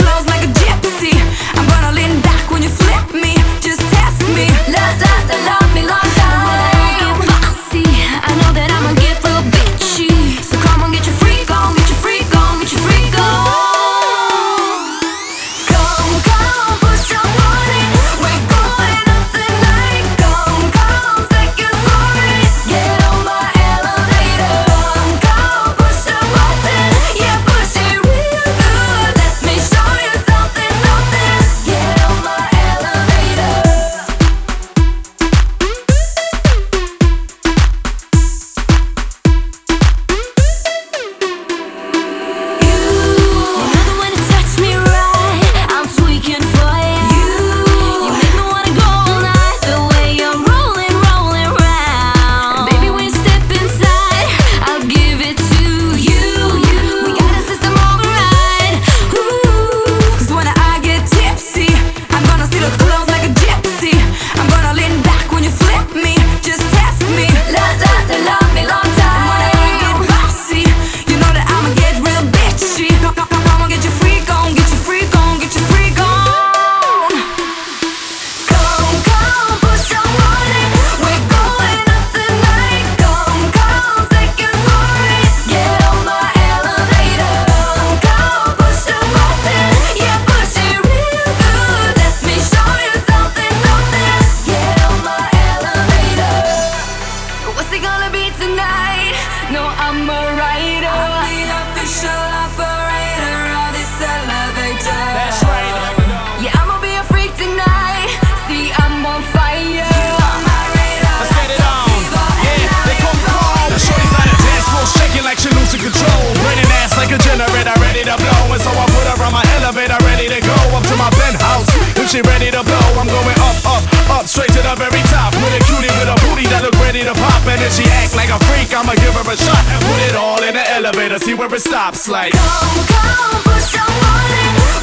clothes like a gypsy. I'm gonna lean back when you flip me. Just test me. Love me long time. Bossy, I know that I'ma get real bitchy. So come on, get your freak on, get your freak on, get your freak on. Come, push your body. We're going up tonight. Come, take it for it. Get on my elevator. Come, push the button. Yeah, push it real good. Let me show you something. Get on my elevator. You're the one to touch me right. I'm tweaking for you. You make me wanna go all night. The way you're rolling round. Baby, when you step inside, I'll give it to you. We got a system override. Ooh. 'Cause when I get tipsy, I'm gonna steal the clothes like a gypsy. I'm gonna lean back when you flip me. Just test me. Love me long time. When I get bossy, you know that I'ma get real bitchy. Come on, get your freak on, get your freak on, get your freak on. Come, push your body. We're going up tonight. Come, take it for it. Get on my elevator. Come, push the button. Yeah, push it real good. Let me show you something. Get on my elevator. What's it gonna be tonight? No, I'm a rider. I'm the official operator of this elevator. That's right. Yeah, I'ma be a freak tonight. See, I'm on fire. Let's get it on. Yeah, they call me Carl. Now shorty's on the dance floor, shaking like she losing control. Raining ass like a generator, ready to blow. And so I put her on my elevator, ready to go up to my penthouse. If she ready to blow, I'm going up, straight to the very top. With a cutie with a booty that look ready to pop. And if she act like a freak, I'ma give her a shot. Put it all in the elevator, see where it stops. Like Come, push your body.